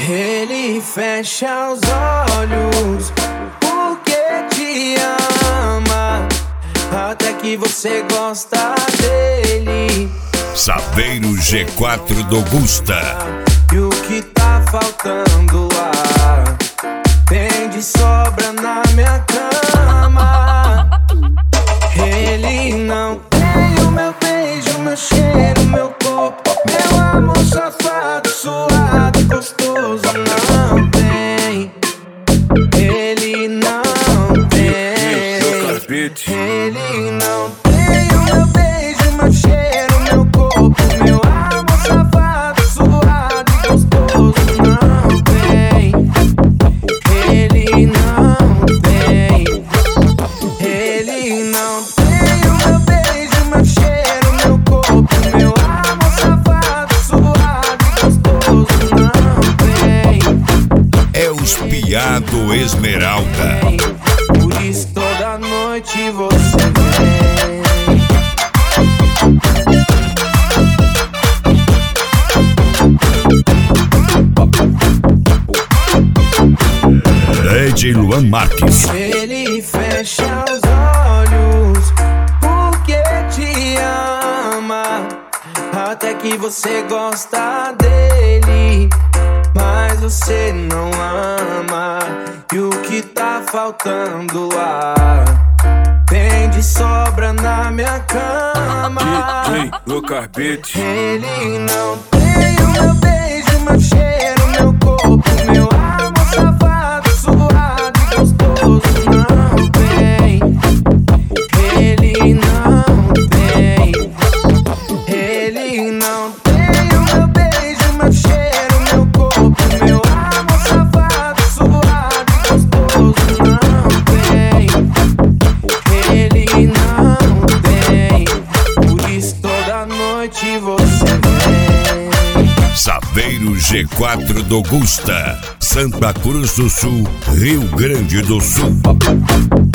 Ele fecha os olhos porque te ama, até que você gosta dele. Saveiro G4 do Gusta. E o que tá faltando lá tem de sobra na minha cama. Ele não tem o meu beijo, meu cheiro, meu corpo, meu amor safado, suado, gostoso. Não tem. Ele não tem. Ele não tem o meu beijo, meu cheiro, meu corpo, meu amor safado, suado e gostoso. Não tem. Ele não tem. Ele não tem o meu beijo, meu cheiro, meu corpo, meu amor safado, suado e gostoso. Não tem. É os Piado Esmeralda. Por isso toda noite você vem. DJ Luan Marques. Ele fecha os olhos porque te ama, até que você gosta dele, mas você não ama. E o que tá faltando lá tem de sobra na minha cama. DJ Lucas Beat. Ele não tem o meu beijo, meu cheiro, meu corpo, meu amor safado, suado e gostoso. Não tem. Ele não tem. Ele não tem o meu beijo, meu cheiro, meu corpo, meu amor safado, suado e gostoso. Não tem. Ele não tem. Por isso toda noite você vem. Saveiro G4 do Gusta. Santa Cruz do Sul, Rio Grande do Sul.